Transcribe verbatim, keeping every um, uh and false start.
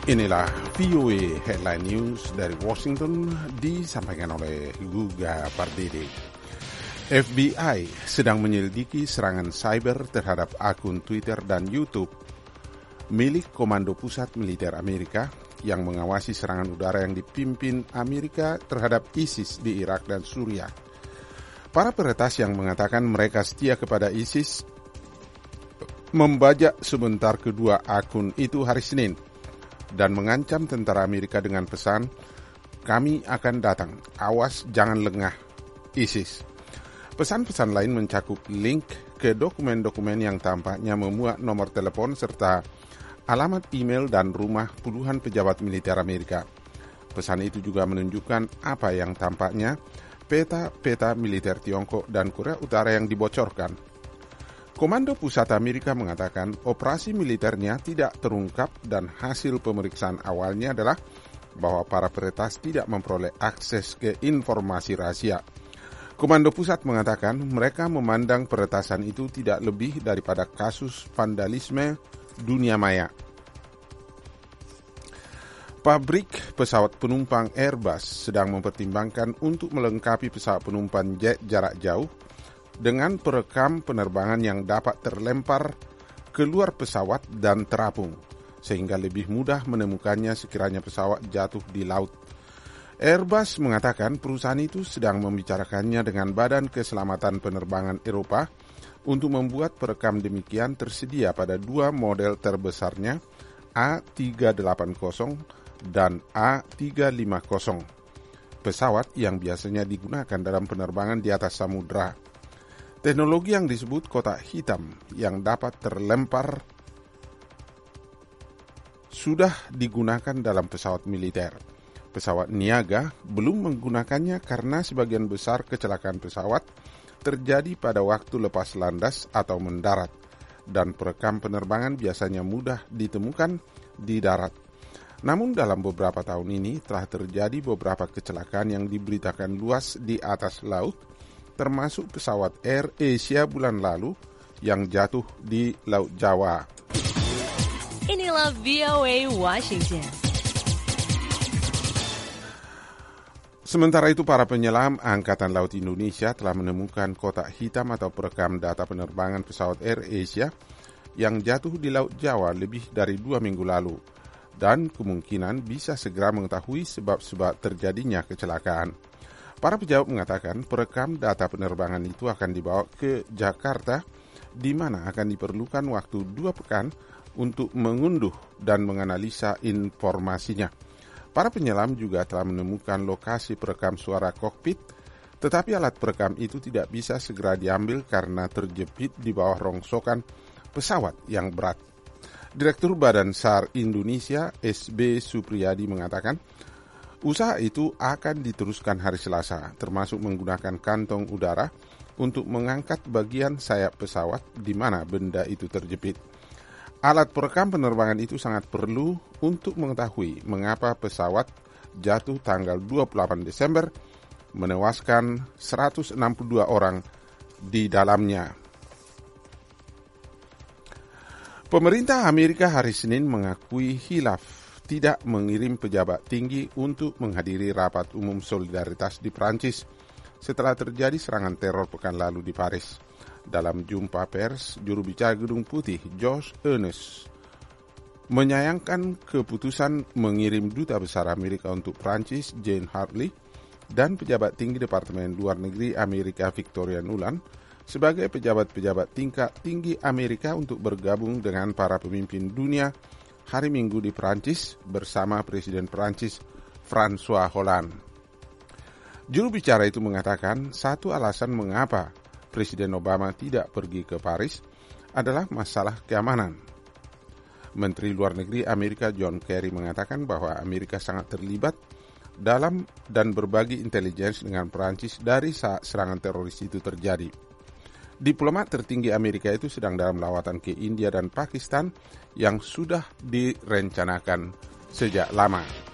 Inilah V O A Headline News dari Washington disampaikan oleh Guga Pardede. F B I sedang menyelidiki serangan cyber terhadap akun Twitter dan YouTube milik Komando Pusat Militer Amerika yang mengawasi serangan udara yang dipimpin Amerika terhadap ISIS di Irak dan Suriah. Para peretas yang mengatakan mereka setia kepada ISIS membajak sebentar kedua akun itu hari Senin dan mengancam tentara Amerika dengan pesan, "Kami akan datang, awas jangan lengah, ISIS." Pesan-pesan lain mencakup link ke dokumen-dokumen yang tampaknya memuat nomor telepon serta alamat email dan rumah puluhan pejabat militer Amerika. Pesan itu juga menunjukkan apa yang tampaknya peta-peta militer Tiongkok dan Korea Utara yang dibocorkan. Komando Pusat Amerika mengatakan operasi militernya tidak terungkap dan hasil pemeriksaan awalnya adalah bahwa para peretas tidak memperoleh akses ke informasi rahasia. Komando Pusat mengatakan mereka memandang peretasan itu tidak lebih daripada kasus vandalisme dunia maya. Pabrik pesawat penumpang Airbus sedang mempertimbangkan untuk melengkapi pesawat penumpang jet jarak jauh dengan perekam penerbangan yang dapat terlempar keluar pesawat dan terapung, sehingga lebih mudah menemukannya sekiranya pesawat jatuh di laut. Airbus mengatakan perusahaan itu sedang membicarakannya dengan Badan Keselamatan Penerbangan Eropa untuk membuat perekam demikian tersedia pada dua model terbesarnya, A tiga delapan nol dan A tiga lima nol, pesawat yang biasanya digunakan dalam penerbangan di atas samudra. Teknologi yang disebut kotak hitam yang dapat terlempar sudah digunakan dalam pesawat militer. Pesawat niaga belum menggunakannya karena sebagian besar kecelakaan pesawat terjadi pada waktu lepas landas atau mendarat, dan perekam penerbangan biasanya mudah ditemukan di darat. Namun dalam beberapa tahun ini telah terjadi beberapa kecelakaan yang diberitakan luas di atas laut, termasuk pesawat Air Asia bulan lalu yang jatuh di Laut Jawa. Inilah V O A Washington. Sementara itu, para penyelam Angkatan Laut Indonesia telah menemukan kotak hitam atau perekam data penerbangan pesawat Air Asia yang jatuh di Laut Jawa lebih dari dua minggu lalu, dan kemungkinan bisa segera mengetahui sebab-sebab terjadinya kecelakaan. Para pejabat mengatakan perekam data penerbangan itu akan dibawa ke Jakarta, di mana akan diperlukan waktu dua pekan untuk mengunduh dan menganalisa informasinya. Para penyelam juga telah menemukan lokasi perekam suara kokpit, tetapi alat perekam itu tidak bisa segera diambil karena terjepit di bawah rongsokan pesawat yang berat. Direktur Badan S A R Indonesia, S B Supriyadi, mengatakan usaha itu akan diteruskan hari Selasa, termasuk menggunakan kantong udara untuk mengangkat bagian sayap pesawat di mana benda itu terjepit. Alat perekam penerbangan itu sangat perlu untuk mengetahui mengapa pesawat jatuh tanggal dua puluh delapan Desember, menewaskan seratus enam puluh dua orang di dalamnya. Pemerintah Amerika hari Senin mengakui hilaf tidak mengirim pejabat tinggi untuk menghadiri rapat umum solidaritas di Prancis setelah terjadi serangan teror pekan lalu di Paris. Dalam jumpa pers, juru bicara Gedung Putih, Josh Earnest, menyayangkan keputusan mengirim Duta Besar Amerika untuk Prancis, Jane Hartley, dan pejabat tinggi Departemen Luar Negeri Amerika, Victoria Nuland, sebagai pejabat-pejabat tingkat tinggi Amerika untuk bergabung dengan para pemimpin dunia hari Minggu di Prancis bersama Presiden Prancis François Hollande. Juru bicara itu mengatakan satu alasan mengapa Presiden Obama tidak pergi ke Paris adalah masalah keamanan. Menteri Luar Negeri Amerika John Kerry mengatakan bahwa Amerika sangat terlibat dalam dan berbagi intelijensi dengan Prancis dari saat serangan teroris itu terjadi. Diplomat tertinggi Amerika itu sedang dalam lawatan ke India dan Pakistan yang sudah direncanakan sejak lama.